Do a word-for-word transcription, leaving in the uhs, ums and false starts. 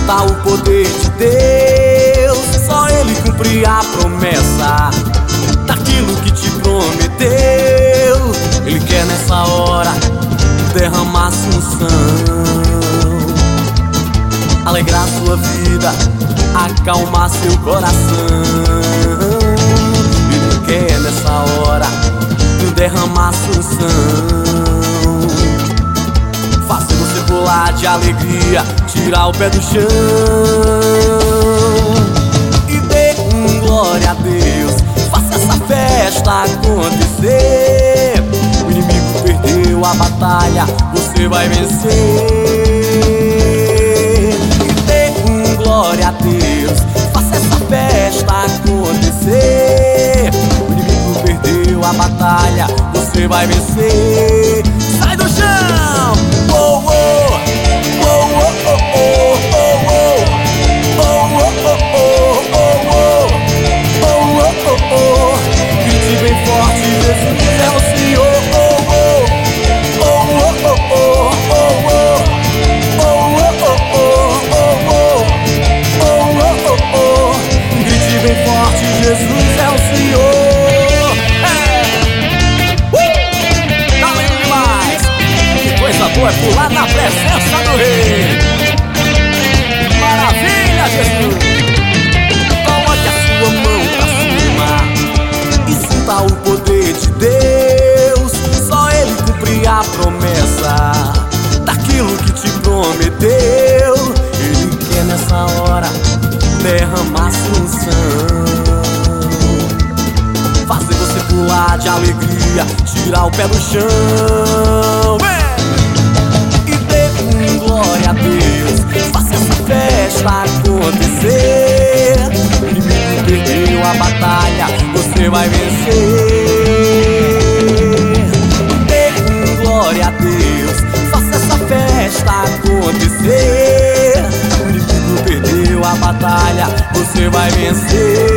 Sinta o poder de Deus, só Ele cumpre a promessa daquilo que te prometeu. Ele quer nessa hora derramar sua unção, alegrar sua vida, acalmar seu coração. Ele quer nessa hora derramar sua unção, fazer você pular de alegria, tirar o pé do chão e dê um glória a Deus. Faça essa festa acontecer. O inimigo perdeu a batalha, você vai vencer. E dê um glória a Deus. Faça essa festa acontecer. O inimigo perdeu a batalha, você vai vencer. Sai do chão! Oh, oh, oh, oh, oh, oh, oh, oh. Oh, oh, oh, oh, oh, oh. Oh, oh, oh, oh. Grite bem forte, Jesus é o Senhor. Oh, oh, oh, oh, oh, oh, oh. Oh, oh, oh, oh, oh. Oh, oh, oh, oh. Grite bem forte, Jesus é o Senhor. Coisa boa é pular na presença do Rei. Maravilha, Jesus. Coloque a sua mão pra cima e sinta o poder de Deus. Só Ele cumpre a promessa daquilo que te prometeu. Ele quer nessa hora derramar sua unção, fazer você pular de alegria, tirar o pé do chão. Glória a Deus, faça essa festa acontecer. O inimigo perdeu a batalha, você vai vencer. Dê um glória a Deus, faça essa festa acontecer. O inimigo perdeu a batalha, você vai vencer.